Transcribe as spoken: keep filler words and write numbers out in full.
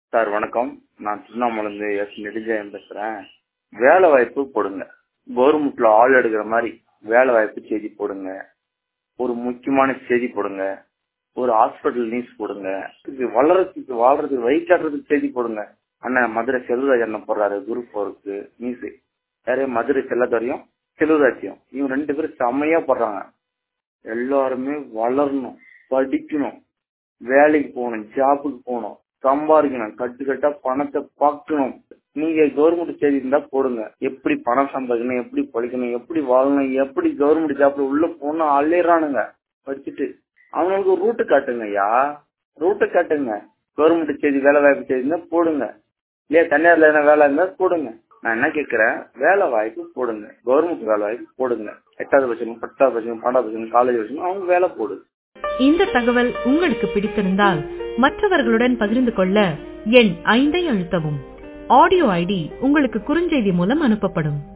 Sir வணக்கம். நான் திருவண்ணாமலையிலிருந்து S Nedunchezhiyan பேசுறேன். வேலை வாய்ப்பு போடுங்க. கவர்மெண்ட்ல ஆள் எடுக்கிற மாதிரி வேலை வாய்ப்பு செய்தி போடுங்க. ஒரு முக்கியமான செய்தி போடுங்க. ஒரு ஹாஸ்பிட்டல் நியூஸ் போடுங்க. இது வளர்றதுக்கு வாழ்றதுக்கு வழிகாட்டுறதுக்கு செய்தி போடுங்க. அண்ணன் மதுரை செல்வராஜ் அண்ணன் போடுறாரு குரூப் போருக்கு நியூஸ். யாரே மதுரை செல்லதாரியும் செல்வராஜ்யம் இவங்க ரெண்டு பேரும் செம்மையா போடுறாங்க. எல்லாருமே வளரணும், படிக்கணும், வேலைக்கு போகணும், ஜாபுக்கு போகணும், சம்பாதிக்கணும், கட்டு கட்டா பணத்தை பார்க்கணும். நீங்க கவர்மெண்ட் செய்தி இருந்தா போடுங்க. எப்படி பணம் சம்பாதிக்கணும், எப்படி படிக்கணும், எப்படி வாழணும், எப்படி கவர்மெண்ட் ஜாப்ல உள்ள போகணும் அள்ளிடுறானுங்க படிச்சுட்டு. அவங்களுக்கு ஒரு ரூட்டு காட்டுங்க ஐயா, ரூட்டு காட்டுங்க. கவர்மெண்ட் செய்தி வேலை வாய்ப்பு செய்தி இருந்தா போடுங்க. இல்லையா தனியார்ல என்ன வேலை இருந்தா போடுங்க. நான் என்ன கேட்கிறேன், வேலை வாய்ப்பு போடுங்க. கவர்மெண்ட் வேலை வாய்ப்பு போடுங்க. எட்டாவது பட்சம், பத்தாவது பட்சம், பன்னெண்டாவது பட்சம், காலேஜ் பட்சம் அவங்க வேலை போடுது. இந்த தகவல் உங்களுக்கு பிடித்திருந்தால் மற்றவர்களுடன் பகிர்ந்து கொள்ள எண் ஐந்தை அழுத்தவும். ஆடியோ ஐடி உங்களுக்கு குறுஞ்செய்தி மூலம் அனுப்பப்படும்.